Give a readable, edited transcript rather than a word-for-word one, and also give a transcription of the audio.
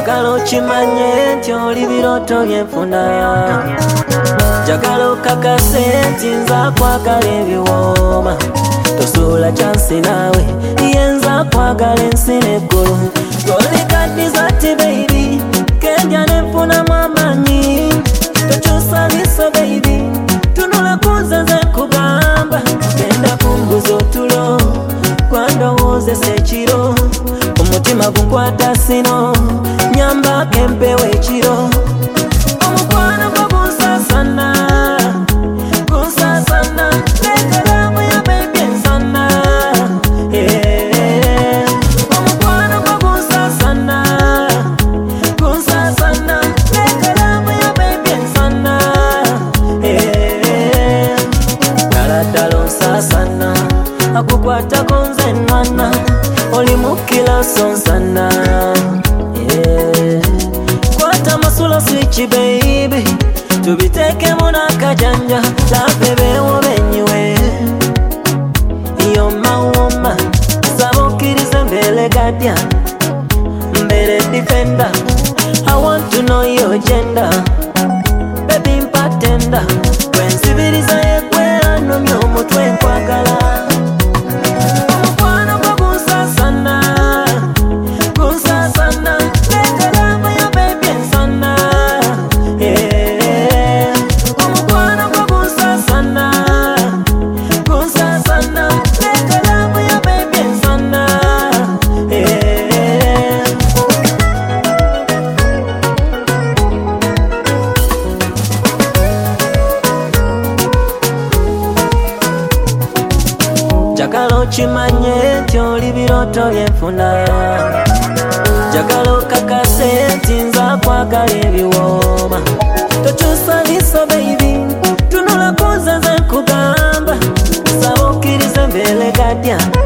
Njagala okimanye nti oli biroto byenfuna. Njagala okakase nti nza kwagala ebiwooma. Tosuula kyansi naawe yenza kwagala ensi n'eggulu. Tolikaddiza ati baby kenja nenfunamu amaanyi. Tokyusa liso baby tunula kunze nze nkugamba. Genda kumbuza otulo kwandowoozesa ekiro. Omutima gunkwata sino nyambako empewo ekiro. Omukwano gwo gunsasana gunsasana lekalamu ya baby ensana. Omukwano gwo gunsasana gunsasana lekalamu ya baby ensana. Ddala onsasana akukwatako nze nwana. Oli mukila sonsana. Kwata masula switch baby tubiteekemu n'akajanja. Lave beewo benyiwe yoma woma. Saba okkirize mbeere guardian mbeere defender. I want to know your gender baby mpatenda. Wensibiriza yekwe anomye omutwe nkwagala. Njagala okimanye nti oli biroto byenfuna. Njagala okakase nti nza kwagala ebiwooma. Tokyusa liso baby tunula kunze nze nkugamba. Saba okkirize mbeere guardian